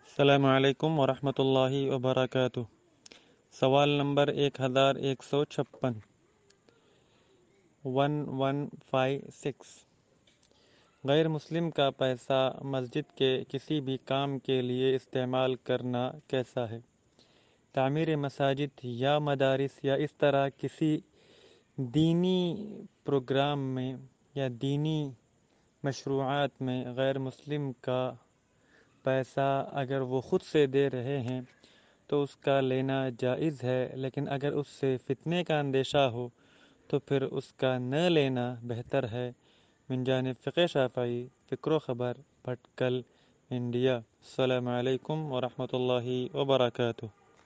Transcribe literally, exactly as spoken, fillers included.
अस्सलामु अलैकुम वरहमतुल्लाहि वबरकातुह। सवाल नंबर एक हज़ार एक सौ छप्पन वन वन फाइव सिक्स। गैर मुस्लिम का पैसा मस्जिद के किसी भी काम के लिए इस्तेमाल करना कैसा है? तामीर मसाजिद या मदारिस या इस तरह किसी दीनी प्रोग्राम में या दीनी मशरूआत में गैर मुस्लिम का पैसा अगर वो ख़ुद से दे रहे हैं तो उसका लेना जायज़ है, लेकिन अगर उससे फितने का अंदेशा हो तो फिर उसका न लेना बेहतर है। मिन जानिब फ़िक़्ह शाफ़िई, फ़िक्र ख़बर, भटकल, इंडिया। अस्सलामु अलैकुम वरहमतुल्लाहि वबरकातुह।